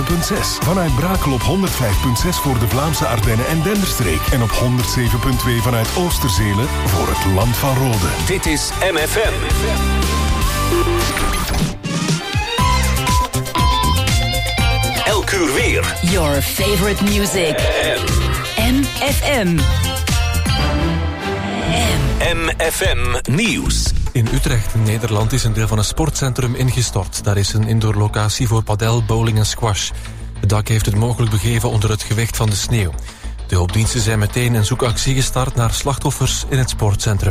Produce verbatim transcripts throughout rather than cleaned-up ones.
punt zes. Vanuit Brakel op honderd vijf punt zes voor de Vlaamse Ardennen en Denderstreek. En op honderd zeven punt twee vanuit Oosterzele voor het Land van Rode. Dit is M F M. Elk uur weer. Your favorite music. M F M. M F M Nieuws. In Utrecht, in Nederland, is een deel van een sportcentrum ingestort. Daar is een indoorlocatie voor padel, bowling en squash. Het dak heeft het mogelijk begeven onder het gewicht van de sneeuw. De hulpdiensten zijn meteen een zoekactie gestart naar slachtoffers in het sportcentrum.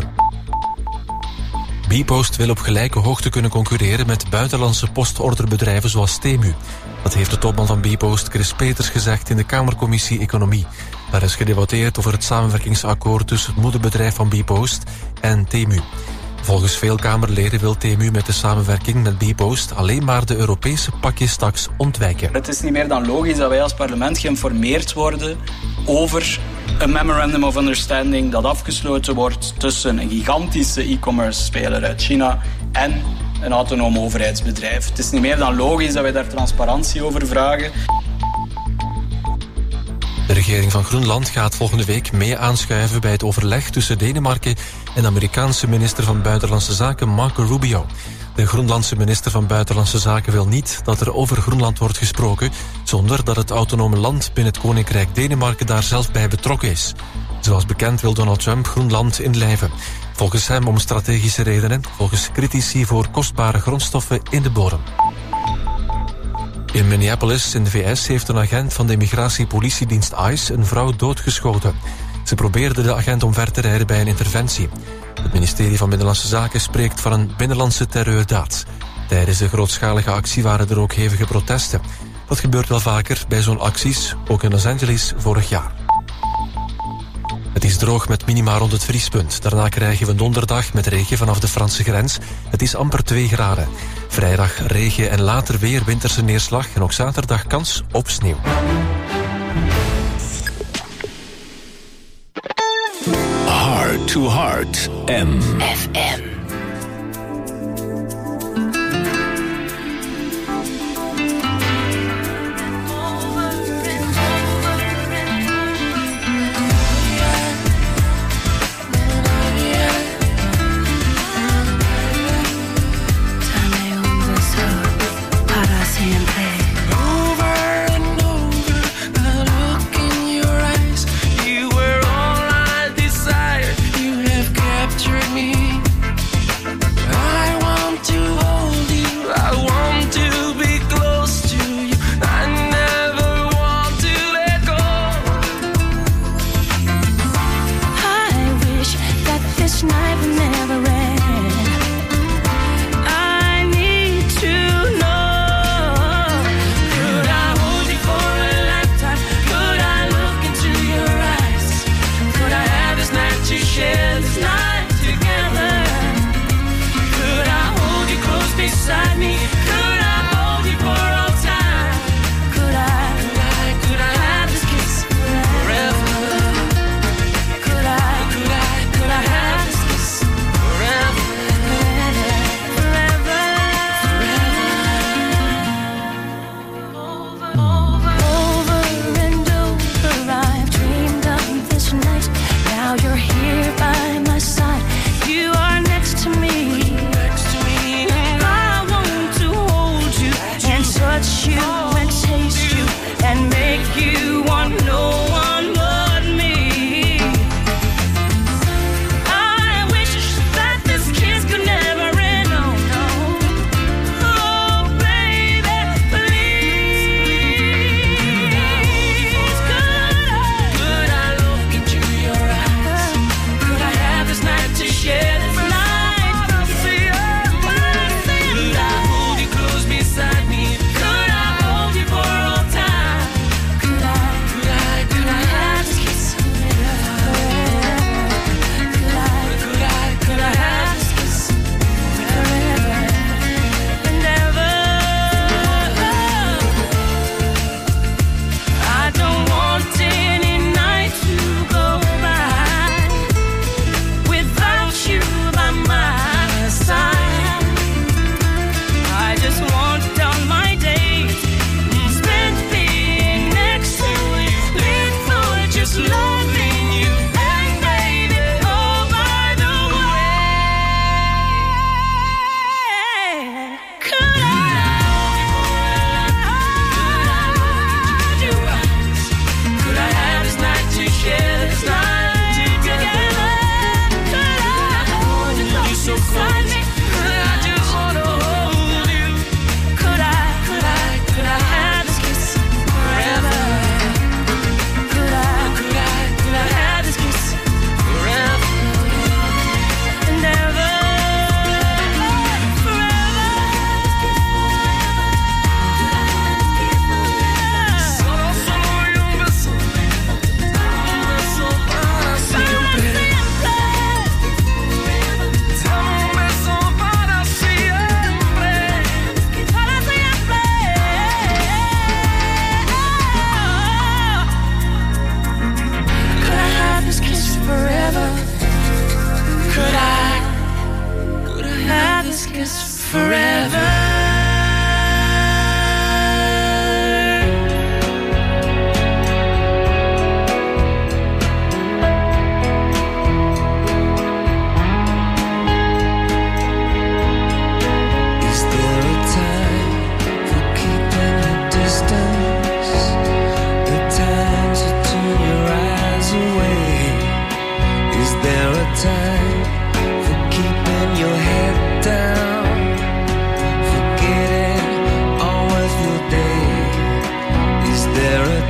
Bpost wil op gelijke hoogte kunnen concurreren met buitenlandse postorderbedrijven zoals Temu. Dat heeft de topman van Bpost, Chris Peters, gezegd in de Kamercommissie Economie. Daar is gedebatteerd over het samenwerkingsakkoord tussen het moederbedrijf van Bpost en Temu. Volgens veel Kamerleden wil Temu met de samenwerking met Bpost alleen maar de Europese pakjestaks ontwijken. Het is niet meer dan logisch dat wij als parlement geïnformeerd worden over een memorandum of understanding dat afgesloten wordt tussen een gigantische e-commerce speler uit China en een autonoom overheidsbedrijf. Het is niet meer dan logisch dat wij daar transparantie over vragen. De regering van Groenland gaat volgende week mee aanschuiven bij het overleg tussen Denemarken en de Amerikaanse minister van Buitenlandse Zaken Marco Rubio. De Groenlandse minister van Buitenlandse Zaken wil niet dat er over Groenland wordt gesproken zonder dat het autonome land binnen het Koninkrijk Denemarken daar zelf bij betrokken is. Zoals bekend wil Donald Trump Groenland inlijven. Volgens hem om strategische redenen, volgens critici voor kostbare grondstoffen in de bodem. In Minneapolis in de V S heeft een agent van de immigratiepolitiedienst ICE een vrouw doodgeschoten. Ze probeerde de agent omver te rijden bij een interventie. Het ministerie van Binnenlandse Zaken spreekt van een binnenlandse terreurdaad. Tijdens de grootschalige actie waren er ook hevige protesten. Dat gebeurt wel vaker bij zo'n acties, ook in Los Angeles vorig jaar. Het is droog met minima rond het vriespunt. Daarna krijgen we donderdag met regen vanaf de Franse grens. Het is amper twee graden. Vrijdag regen en later weer winterse neerslag. En ook zaterdag kans op sneeuw. Heart to Heart. M F M.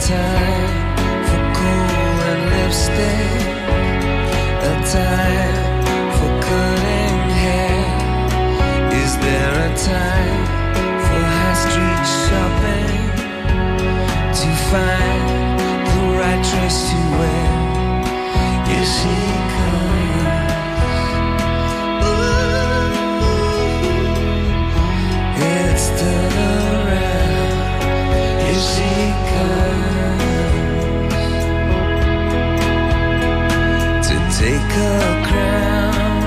time for cool and lipstick? A time for cutting hair? Is there a time for high street shopping? To find the right dress to wear? Here she comes. Ooh, it's still around. Here she comes to take her crown.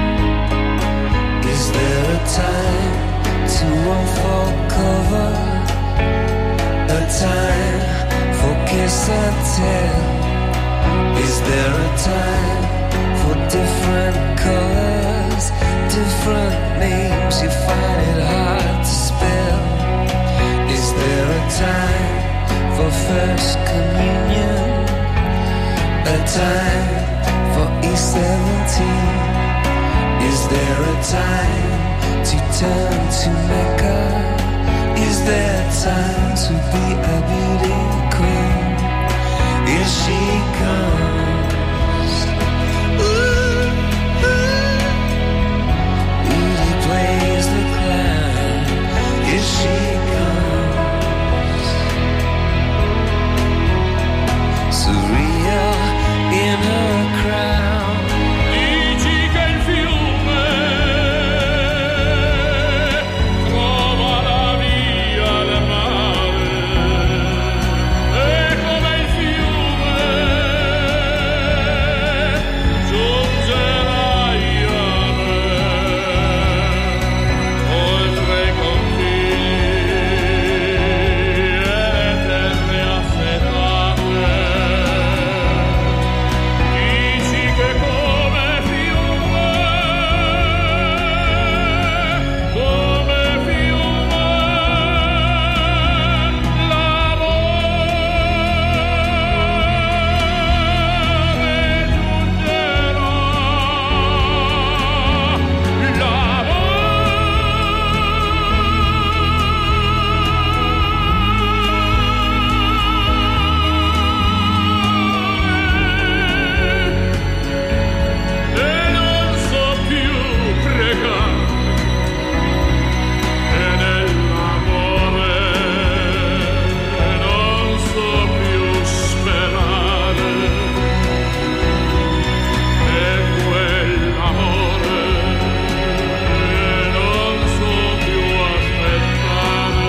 Is there a time to unfold cover? A time for kiss and tell? Is there a time for different colors, different names? You find it hard to spell. Is there a time for first communion? A time for E seventeen? Is there a time to turn to Mecca? Is there time to be a beauty queen? Here she comes. Ooh, ooh. Rudy plays the clown. Here she comes. Surreal in her crown. Dici che il fiume trova la via del mare, e come il fiume giungerai a me, oltre i confini e le terre assetate. Dici che come fiume, come fiume, l'amore giungerà, l'amore. E non so più pregare, e nell'amore non so più sperare, e quell'amore non so più aspettare.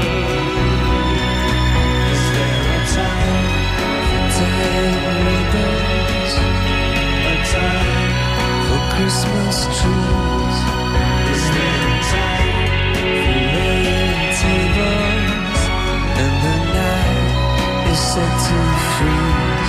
Is there a time for tying ribbons? A time for Christmas trees? Is there a time for laying tables? And the night is set to freeze.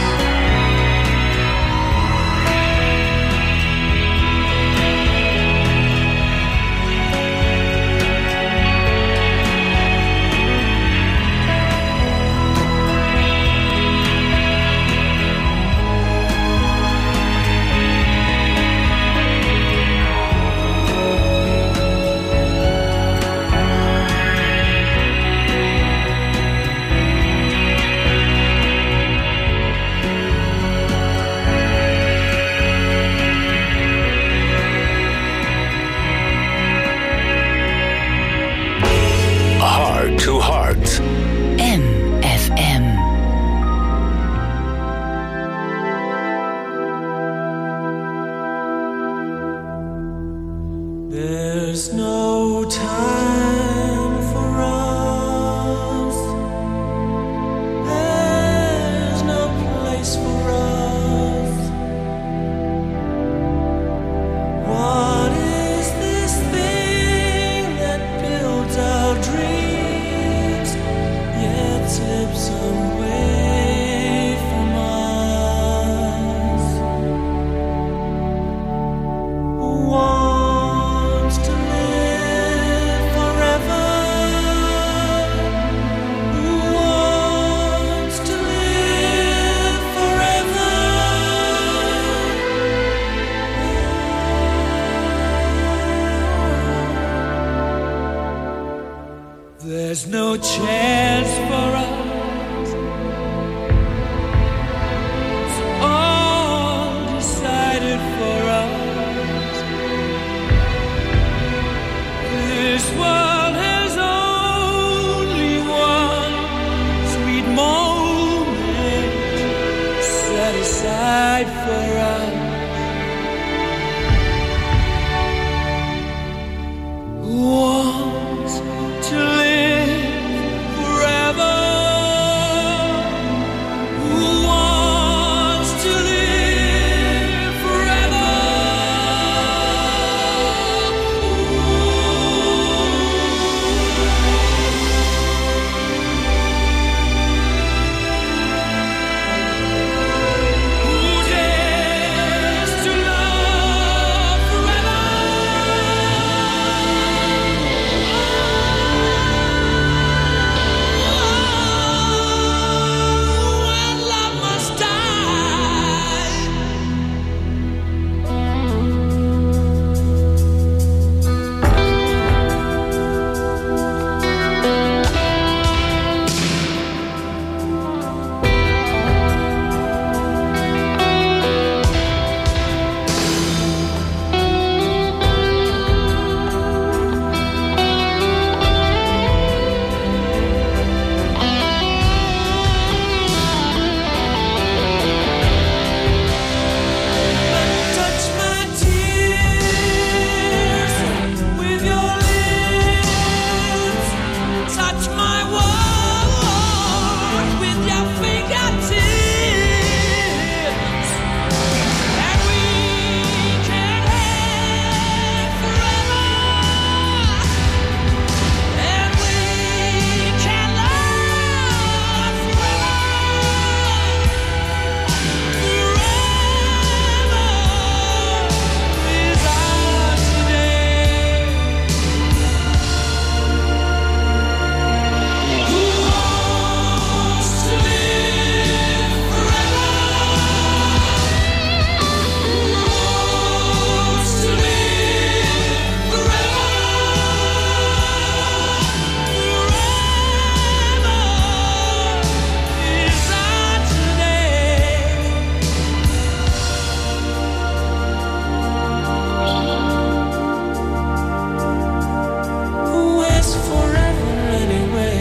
died for us. Who wants to live forever? Who wants to live forever? Who dares to love forever? When love must die. Touch my tears with your lips. Touch my world with your fingertips. And we can have forever. And we can love forever. Forever is ours today. Who wants to live forever? Who wants to live forever? Forever is ours today. Who is forever anyway?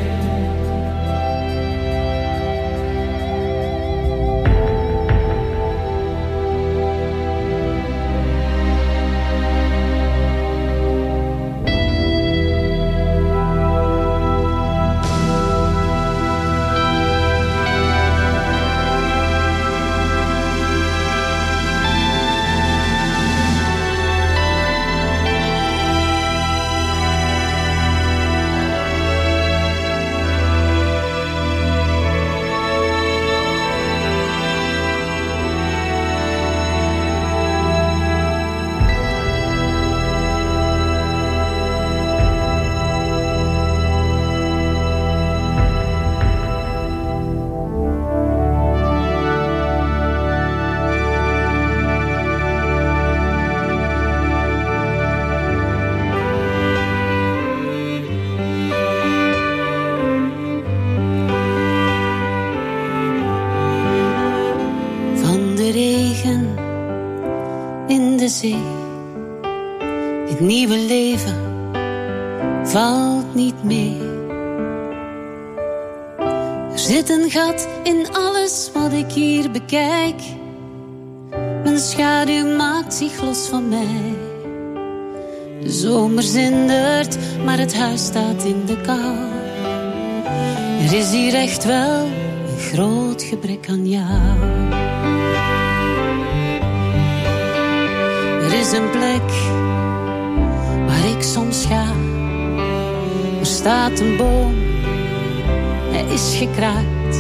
Van de regen in de zee. Het nieuwe leven valt niet mee. Er zit een gat in alles wat ik hier bekijk. Mijn schaduw maakt zich los van mij. De zomer zindert, maar het huis staat in de kou. Er is hier echt wel een groot gebrek aan jou. Er is een plek waar ik soms ga. Er staat een boom, hij is gekraakt.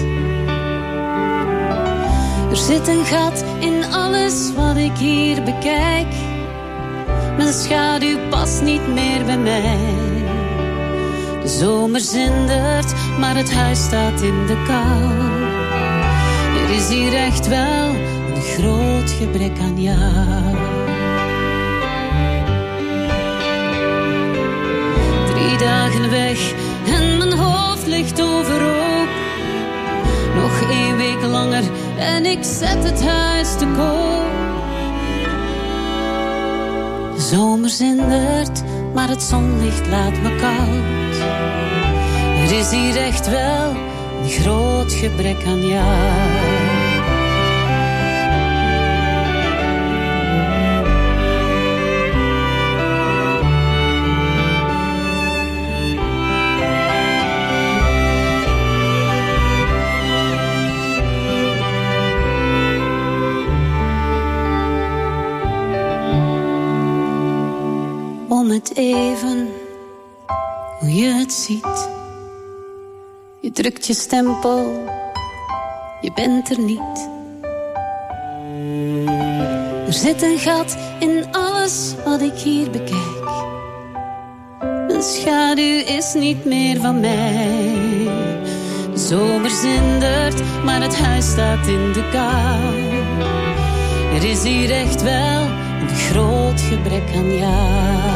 Er zit een gat in alles wat ik hier bekijk. Mijn schaduw past niet meer bij mij. De zomer zindert, maar het huis staat in de kou. Er is hier echt wel een groot gebrek aan jou. Drie dagen weg en mijn hoofd ligt overhoop. Nog één week langer en ik zet het huis te koop. De zomer zindert, maar het zonlicht laat me koud. Er is hier echt wel een groot gebrek aan jou. even hoe je het ziet. Je drukt je stempel, je bent er niet. Er zit een gat in alles wat ik hier bekijk. Mijn schaduw is niet meer van mij. De zomer zindert, maar het huis staat in de kou. Er is hier echt wel een groot gebrek aan jou.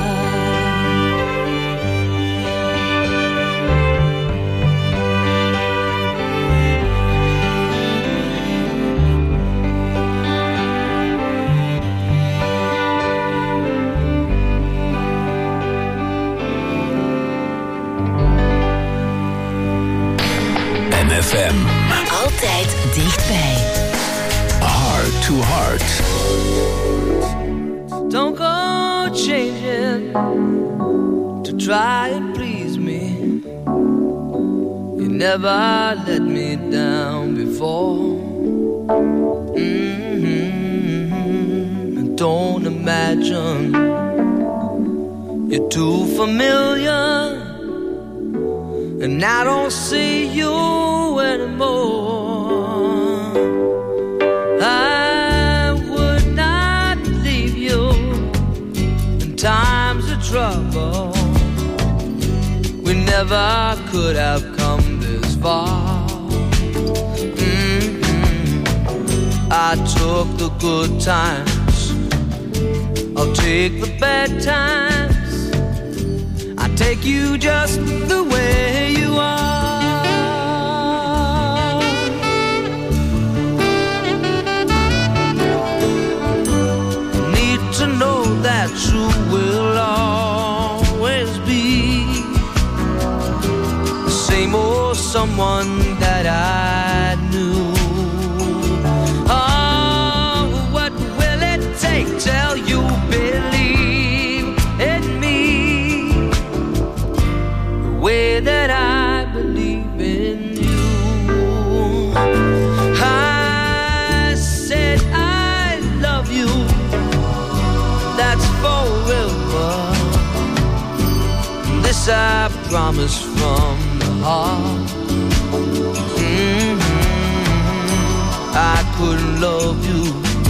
F M. Altijd dichtbij. Heart to Heart. Don't go changing to try and please me. You never let me down before. Mm-hmm. Don't imagine you're too familiar, and I don't see you anymore. I would not leave you in times of trouble. We never could have come this far. Mm-hmm. I took the good times, I'll take the bad times. I take you just the way you are. To know that you will always be the same old someone that I knew. Oh, what will it take till you believe in me the way that I believe in you? I said I love you, that's forever. This I promise from the heart. Mm-hmm. I couldn't love you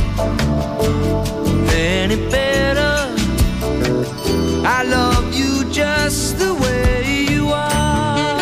any better. I love you just the way you are.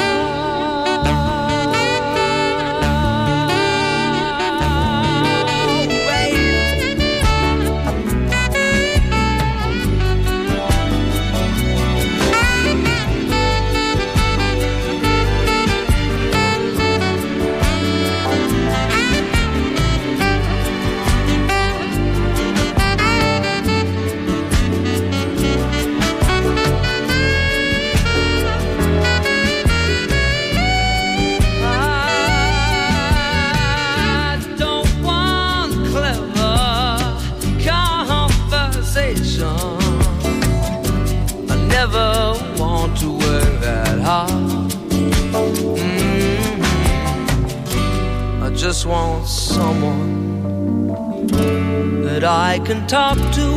Just want someone that I can talk to.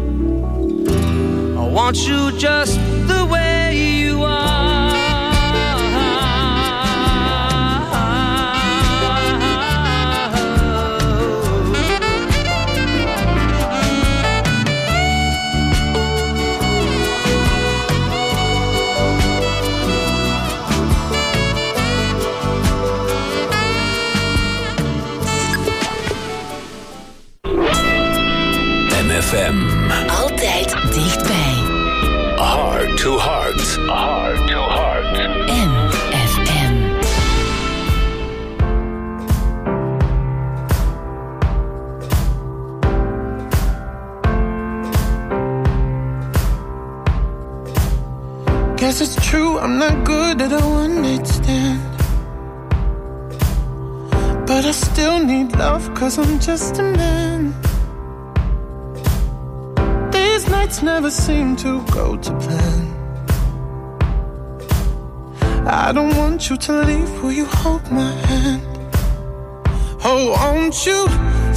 I want you just the way you are. F M. Altijd dichtbij. Heart to Heart. Heart to Heart. M F M. Guess it's true, I'm not good at a one-night stand. But I still need love, cause I'm just a man. Nights never seem to go to plan. I don't want you to leave, will you hold my hand? Oh, won't you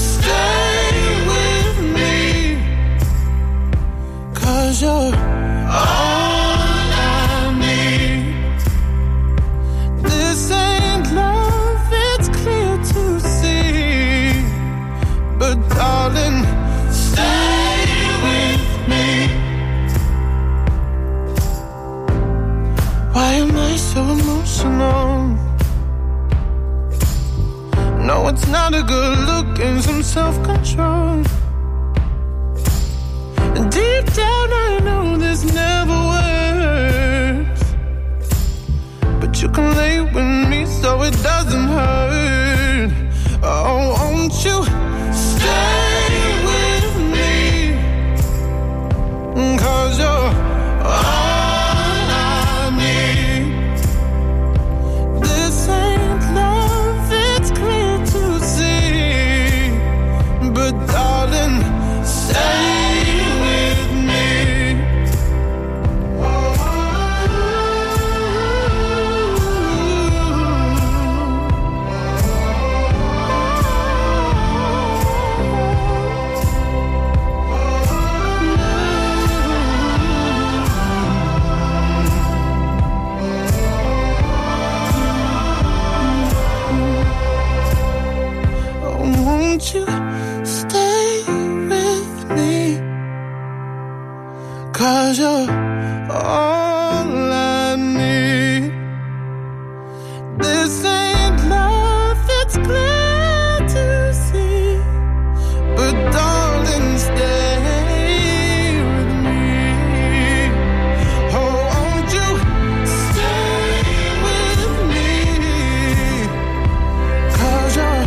stay with me? Cause you're all I need. This ain't love, it's clear to see. But darling, stay with me. Why am I so emotional? No, it's not a good look and some self-control. And deep down I know this never works, but you can lay with me so it doesn't hurt. Oh, won't you stay with me? 'Cause you're all I need. This ain't love, it's clear to see. But darling, stay with me. Oh, won't you stay with me? 'Cause you're all I need. This ain't love, it's clear to see. But darling, stay with me. Oh, won't you stay with me? 'Cause you're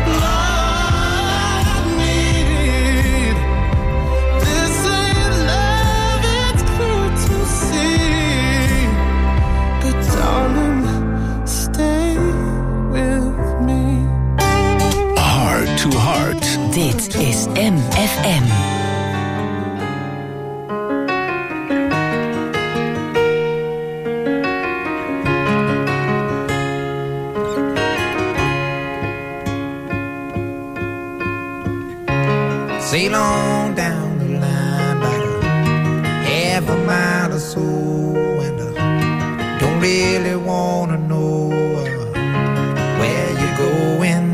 all I need. This ain't love, it's clear to see. But darling, stay with me. Heart to Heart. Dit is M F M. Sail on down the line by half a mile or so, and uh, don't really wanna know uh, where you're going.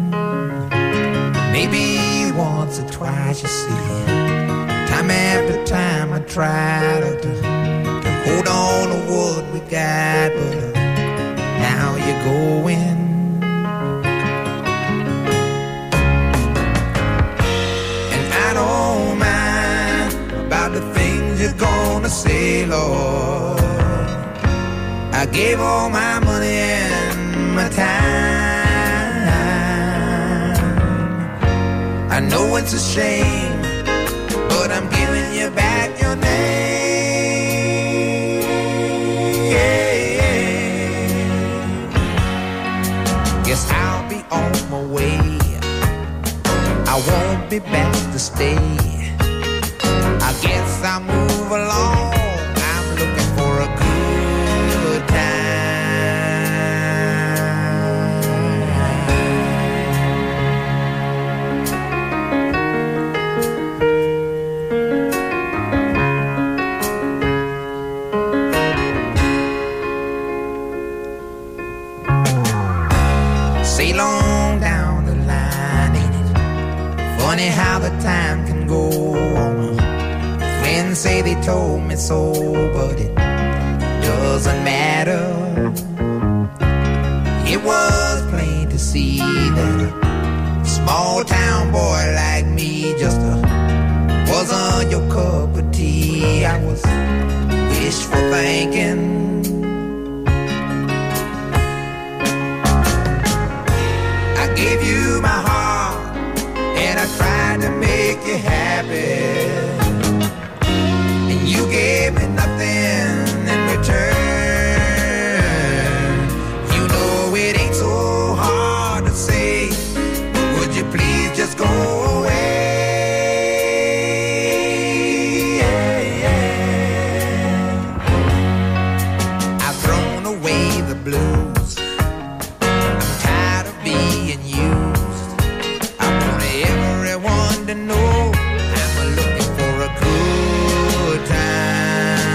Maybe once or twice, you see. Time after time I try to, to, to hold on to what we got, but uh, now you're going. I don't mind about the things you're gonna say, Lord. I gave all my money and my time. I know it's a shame, but I'm giving you back your name. Guess I'll be on my way. I won't be back to stay. I guess I'll move along. I'm looking for a good time. Sail on down the line, ain't it funny how the time can go on? Friends say they told me so, but it doesn't matter. It was plain to see that a small town boy like me just uh, wasn't your cup of tea. I was wishful thinking. I gave you my heart and I tried to make you happy, and you gave me nothing in return. You know it ain't so hard to say, would you please just go away? I've thrown away the blues. I'm tired of being used. I want everyone to know I'm looking for a good time.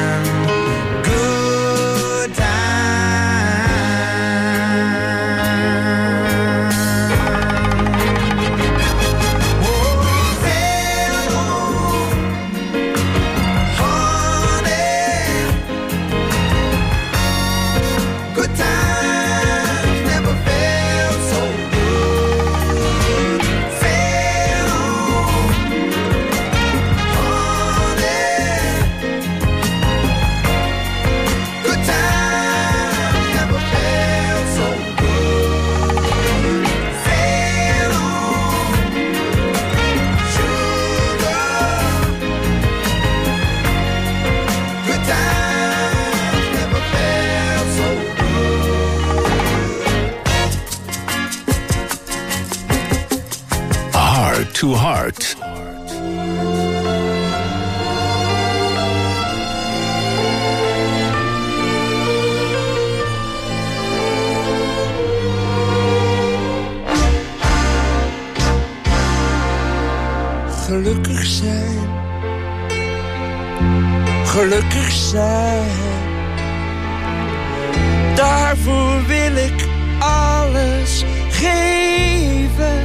to Heart. Gelukkig zijn, gelukkig zijn. Daarvoor wil ik alles geven.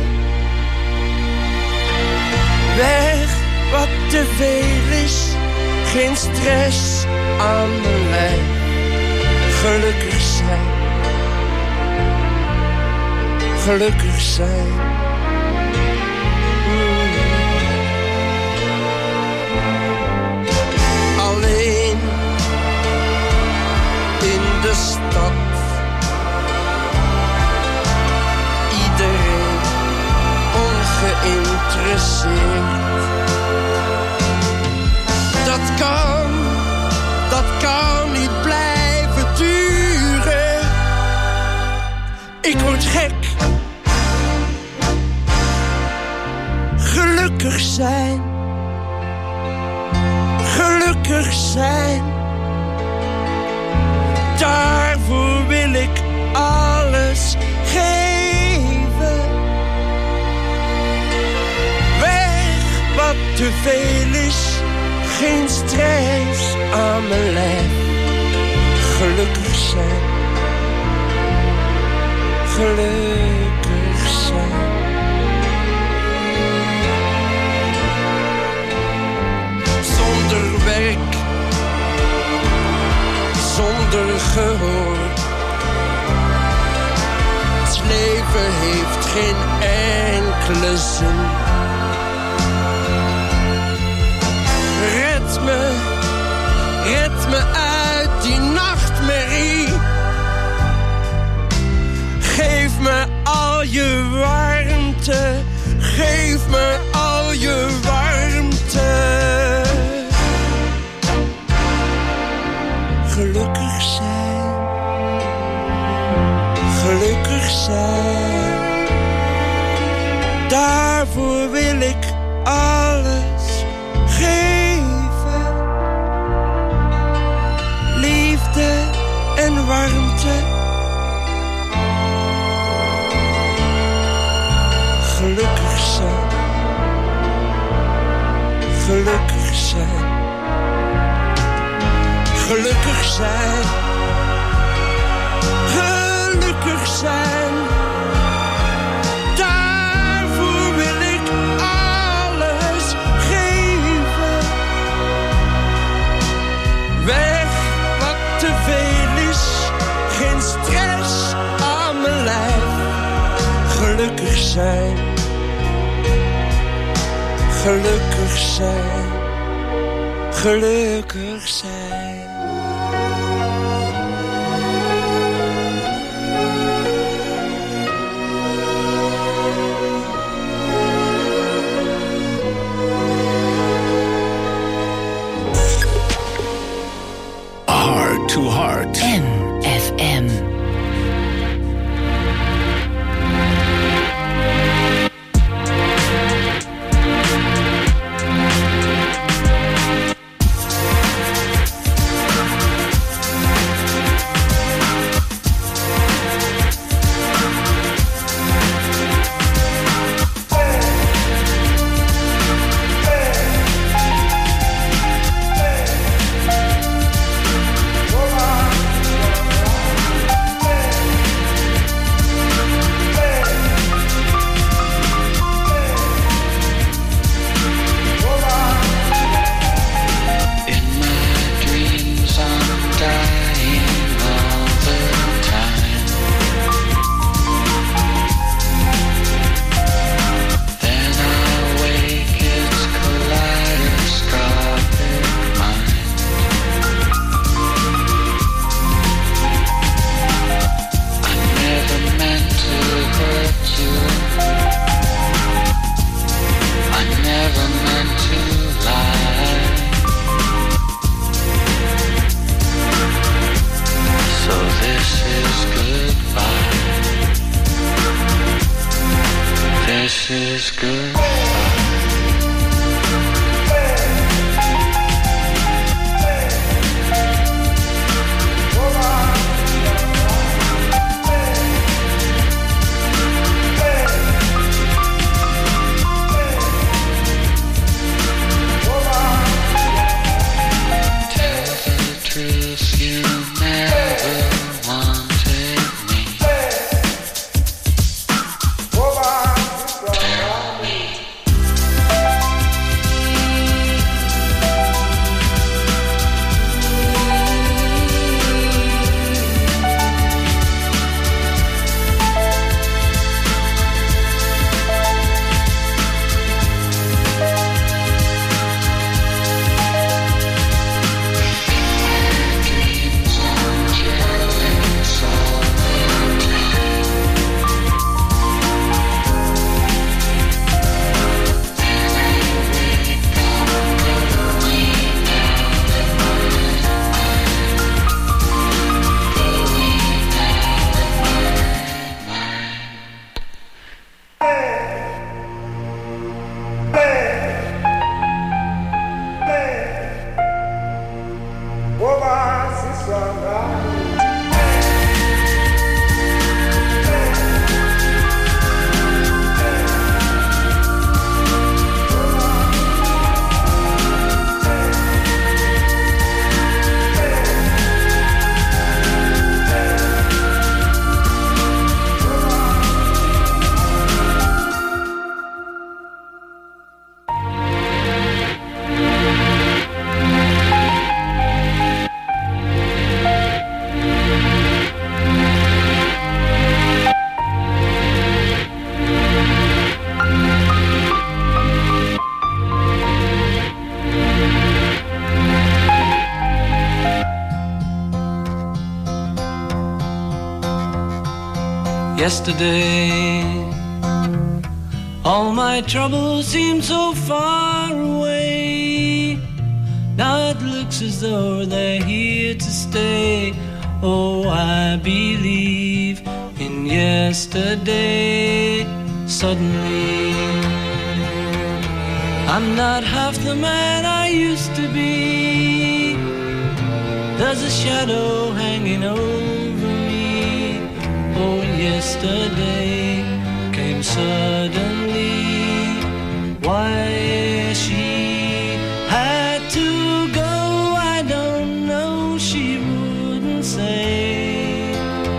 Weg wat te veel is, geen stress aan mijn lijf. Gelukkig zijn, gelukkig zijn. Alleen in de stad, iedereen ongeïnteresseerd. Dat kan, dat kan niet blijven duren. Ik word gek. Gelukkig zijn, gelukkig zijn. Daarvoor wil ik alles geven. Weg wat te veel is, geen stress aan mijn lijf. Gelukkig zijn, gelukkig zijn. Zonder werk, zonder gehoor. Het leven heeft geen enkele zin. Red me, red me uit die nachtmerrie. Geef me al je warmte, geef me al je warmte. Gelukkig zijn, gelukkig zijn. Daarvoor wil ik alles geven. Liefde en warmte. Gelukkig zijn, gelukkig zijn. Gelukkig zijn, gelukkig zijn. Daarvoor wil ik alles geven. Weg wat te veel is, geen stress aan mijn lijf. Gelukkig zijn, gelukkig zijn, gelukkig zijn. Heart to Heart. M F M. This is good. Yesterday, all my troubles seem so far away. Now it looks as though they're here to stay. Oh, I believe in yesterday. Suddenly, I'm not half the man I used to be. There's a shadow hanging over me. Oh, yesterday came suddenly. Why she had to go, I don't know, she wouldn't say.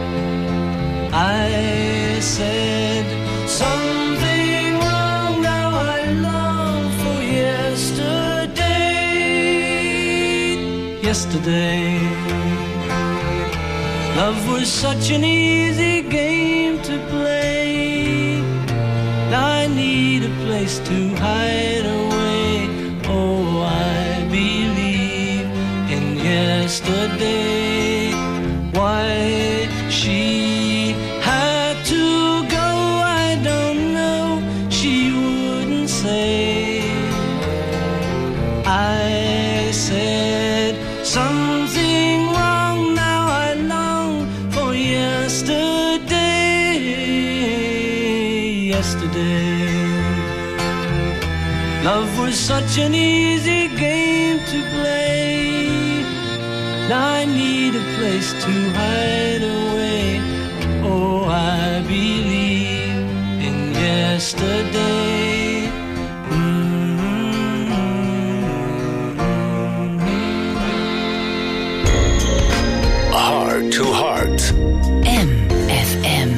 I said something wrong, now I long for yesterday. Yesterday, love was such an easy game to play. Now I need a place to hide away. Oh, I believe in yesterday. Why she had to go, I don't know, she wouldn't say. I said something wrong, now I long for yesterday. Yesterday, love was such an easy game to play. Now I need a place to hide away. Oh, I believe in yesterday. Mm-hmm. Heart to Heart. M F M.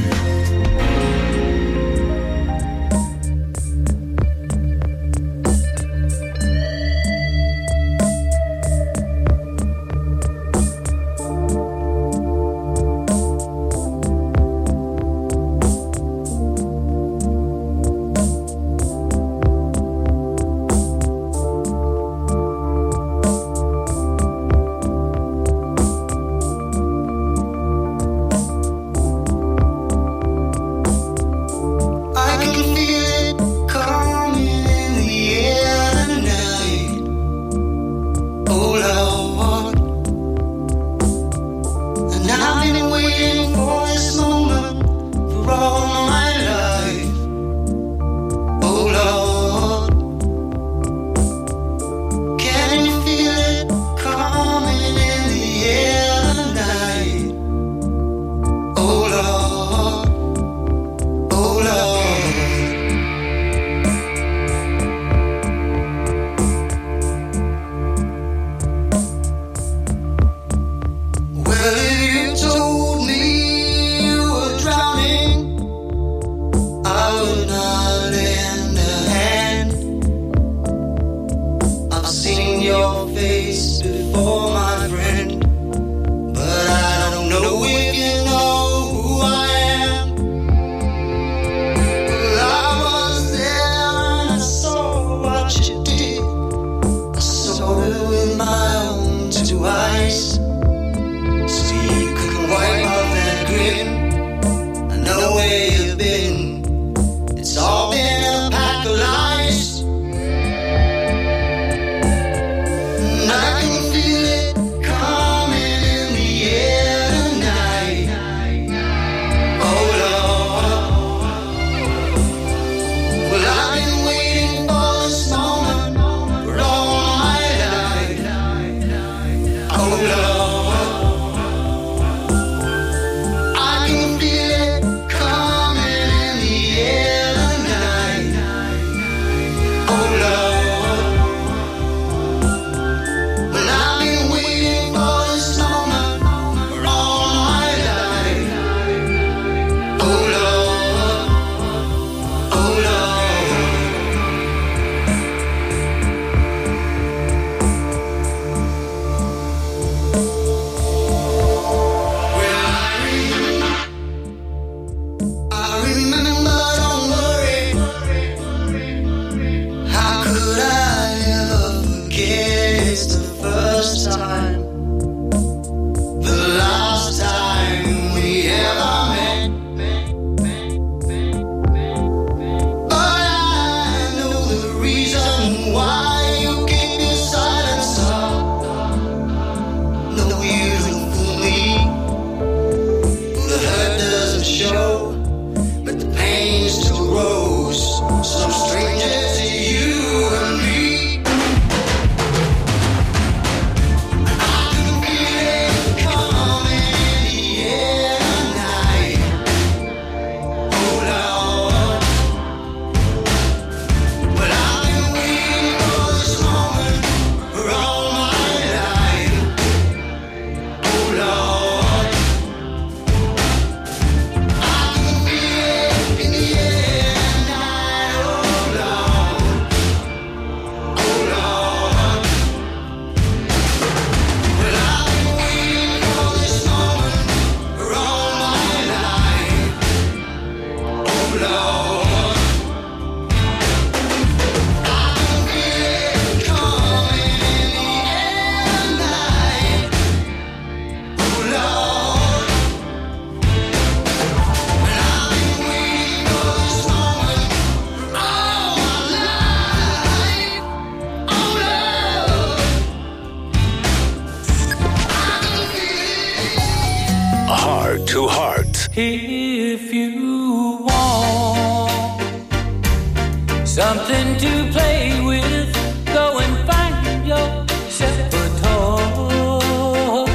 If you want something to play with, go and find yourself a toy.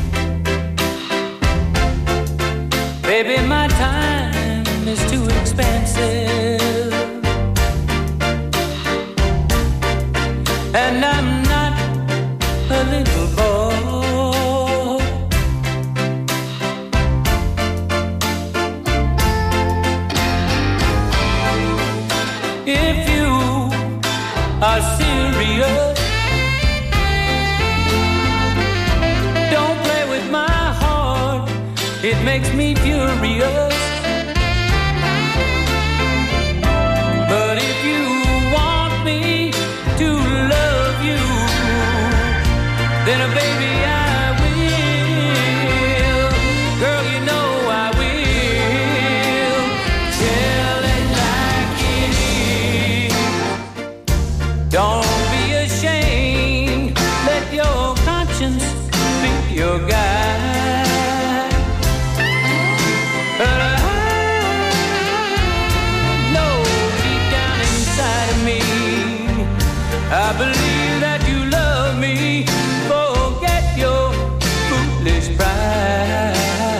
Baby, my time is too expensive, and I'm not a little boy. If you are serious, don't play with my heart, it makes me furious. But if you want me to love you, then uh, baby I will. Girl, you know I will. Tell it like it is. Don't be ashamed. Let your conscience be your guide. But I know deep down inside of me, I believe that you love me. Forget your foolish pride.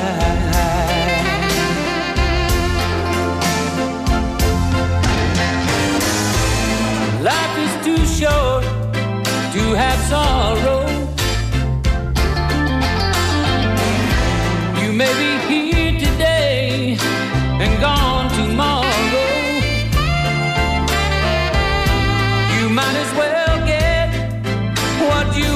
Life is too short to have sorrow. You may be here today and gone tomorrow. You might as well get what you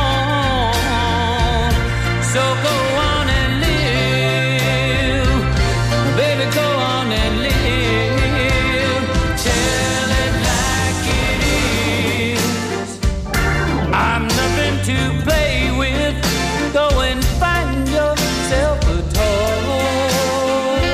want. So go on and live, baby, go on and live. Tell it like it is. I'm nothing to play with. Go and find yourself a toy.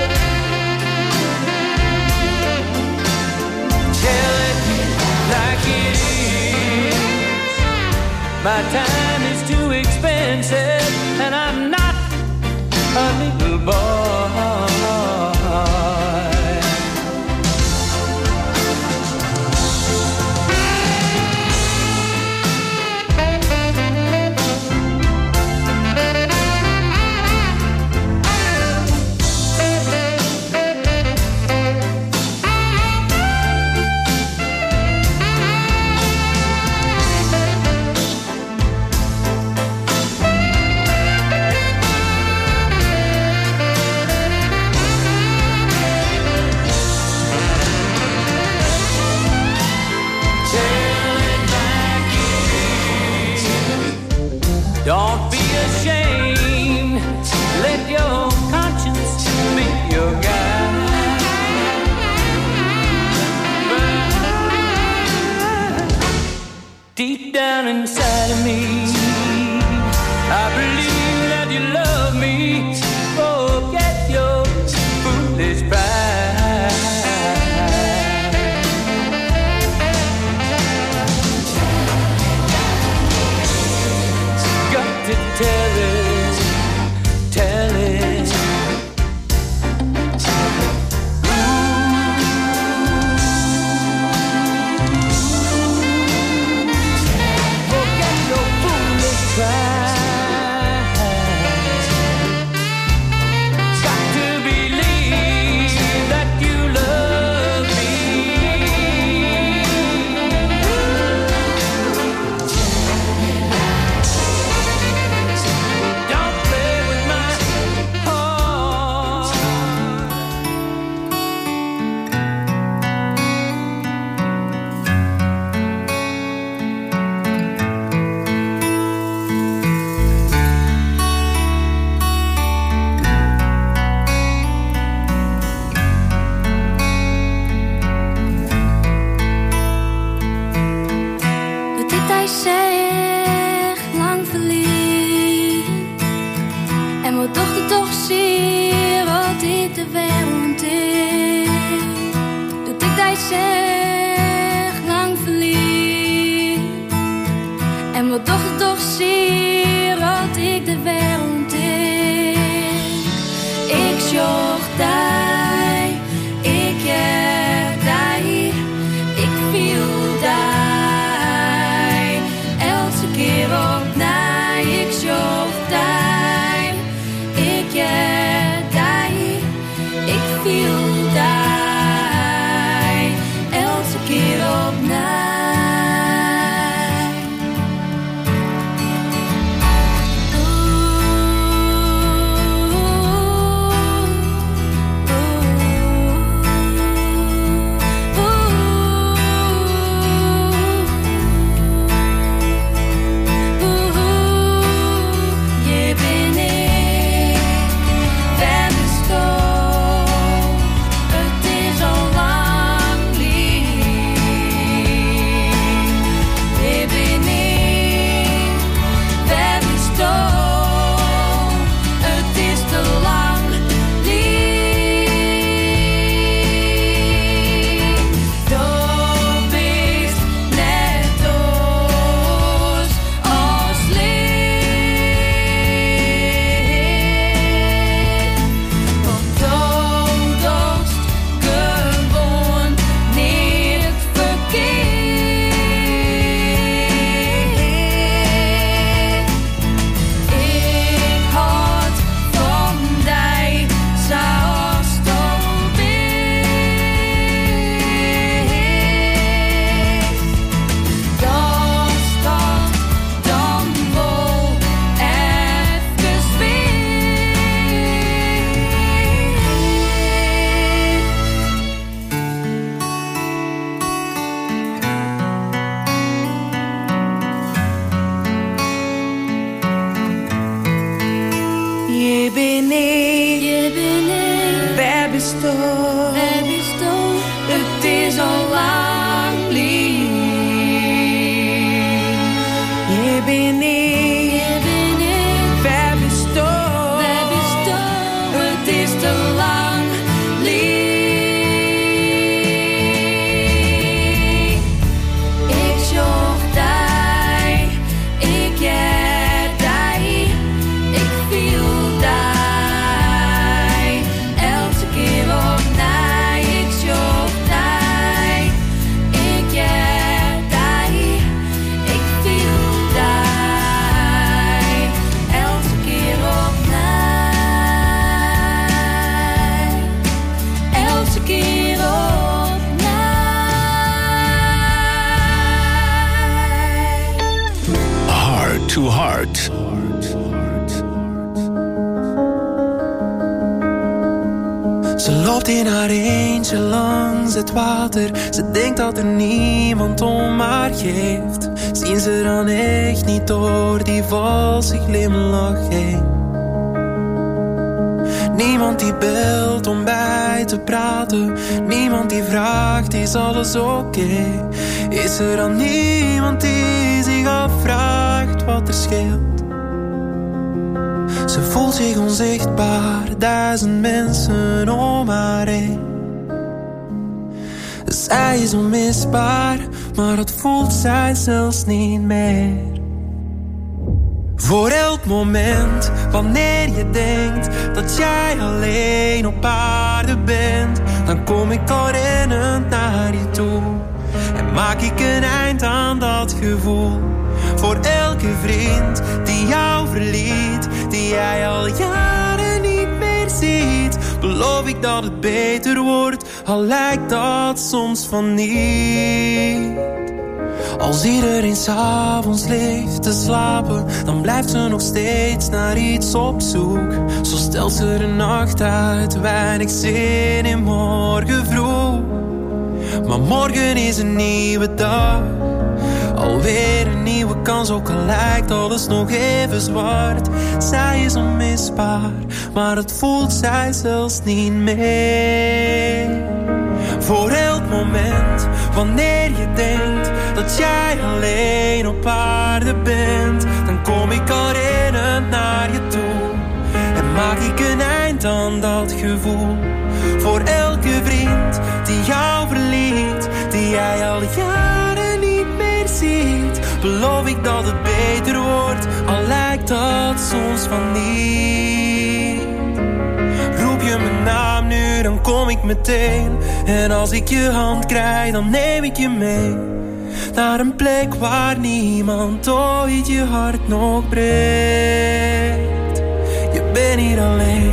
Tell it like it is. My time is too expensive, and I'm not a little boy. Heart. Ze loopt in haar eentje langs het water. Ze denkt dat er niemand om haar geeft. Zien ze dan echt niet door die valse glimlach heen? Niemand die belt om bij te praten. Niemand die vraagt, is alles oké? Okay? Is er dan niemand die zich afvraagt wat er scheelt? Ze voelt zich onzichtbaar, duizend mensen om haar heen. Zij is onmisbaar, maar dat voelt zij zelfs niet meer. Voor elk moment, wanneer je denkt dat jij alleen op aarde bent, dan kom ik al rennend naar je toe en maak ik een eind aan dat gevoel. Voor elke vriend die jou verliet, die jij al jaren niet meer ziet, beloof ik dat het beter wordt, al lijkt dat soms van niet. Als iedereen 's avonds ligt te slapen, dan blijft ze nog steeds naar iets op zoek. Zo stelt ze de nacht uit, weinig zin in morgen vroeg. Maar morgen is een nieuwe dag, alweer een nieuwe kans, ook al lijkt alles nog even zwart. Zij is onmisbaar, maar het voelt zij zelfs niet meer. Voor elk moment, wanneer je denkt dat jij alleen op aarde bent, dan kom ik al rennend naar je toe en maak ik een eind aan dat gevoel. Voor elke vriend die jou verliet, die jij al jaren niet meer ziet, beloof ik dat het beter wordt, al lijkt dat soms van niet. Roep je mijn naam nu, dan kom ik meteen. En als ik je hand krijg, dan neem ik je mee naar een plek waar niemand ooit je hart nog breekt. Je bent niet alleen.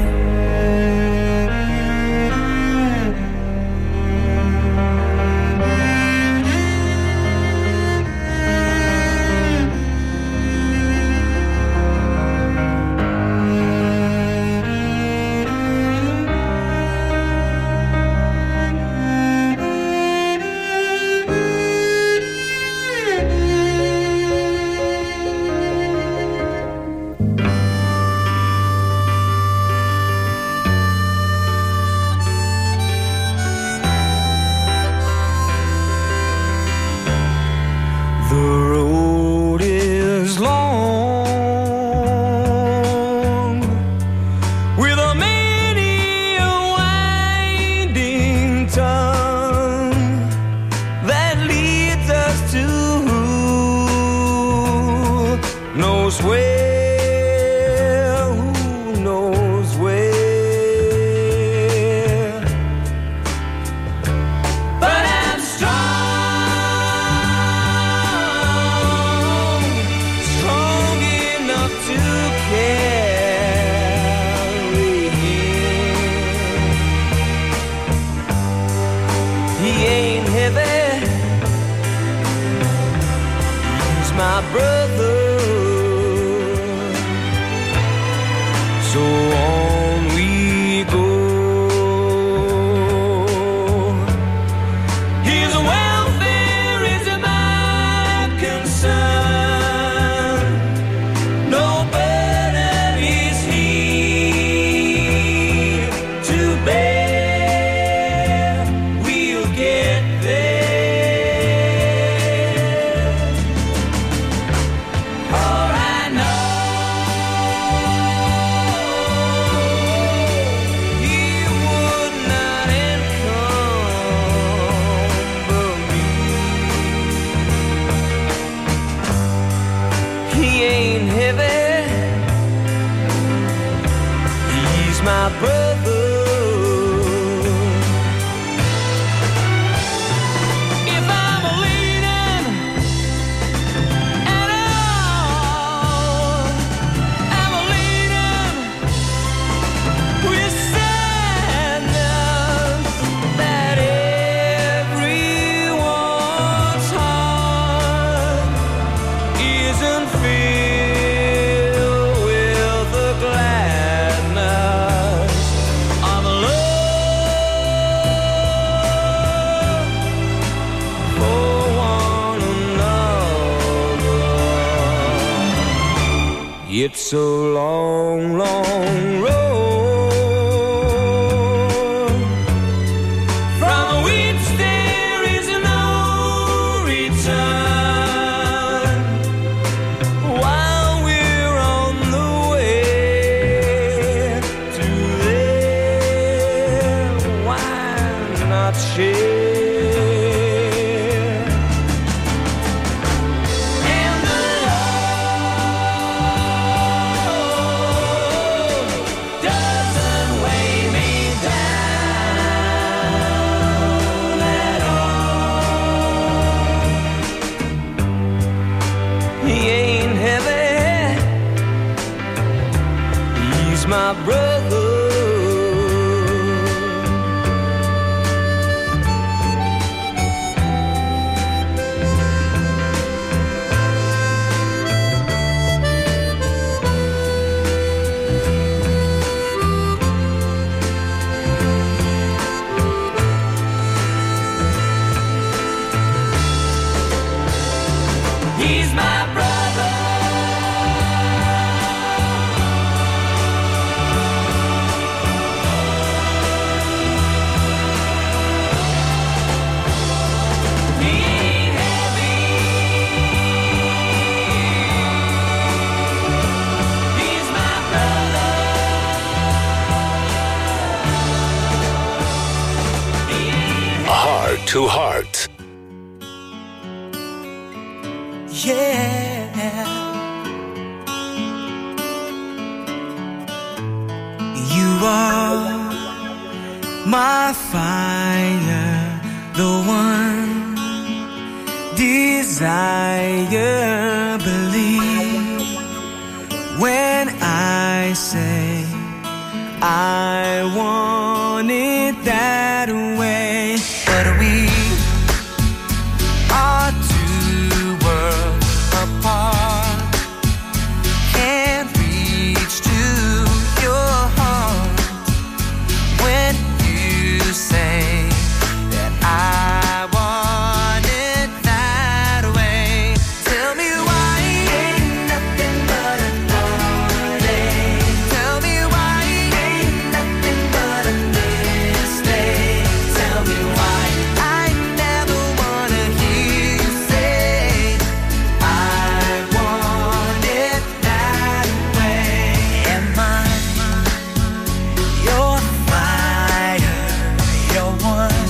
It's a long, long road from which there is no return. While we're on the way to there, why not share? My brother, he's my brother. Heart to Heart. Yeah, you are my fire, the one desire. Believe when I say I want it that way. But we are two worlds apart. Can't reach to your heart when you say that I want it that way. Tell me why ain't nothing but a heartache. Tell me why ain't nothing but a mistake. Tell me why I never wanna hear you say I want it that way. Am I your fire, your one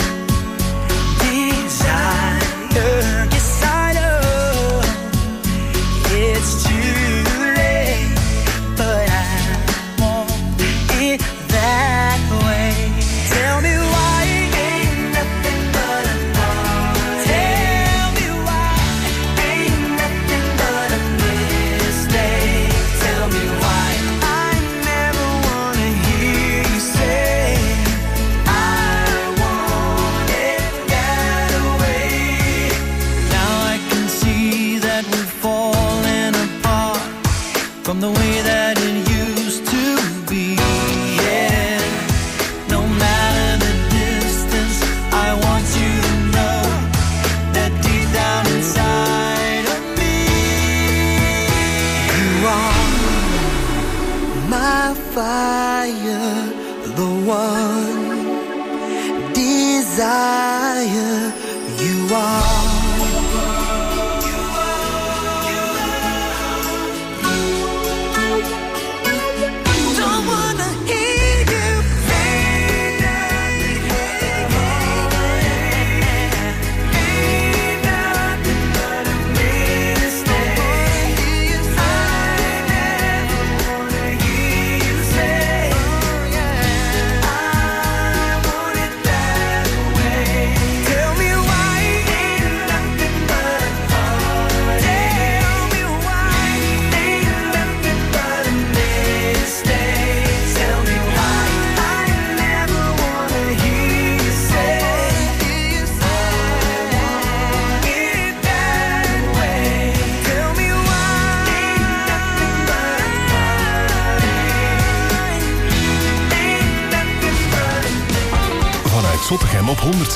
desire? Yes, I know it's too late, but I want it that way. Tell me why ain't nothing but a heart. Tell me why ain't nothing but a mistake. Tell me why I never wanna hear you say I want it that way. Now I can see that we've fallen apart from the way that it used to be. Yeah, no matter the distance, I want you to know that deep down inside of me, you are my fire, the one desire. You are. Don't wanna hear you say nothing. Ain't nothing but a mistake. I never wanna hear you say I want it that way. Tell me why ain't nothing but a heart. Tell me why ain't nothing but a mistake. Tell me why I never wanna hear you say I want it that way. Tell me why ain't nothing but a heart. Ain't nothing but a Vanuit Zottegem op honderd.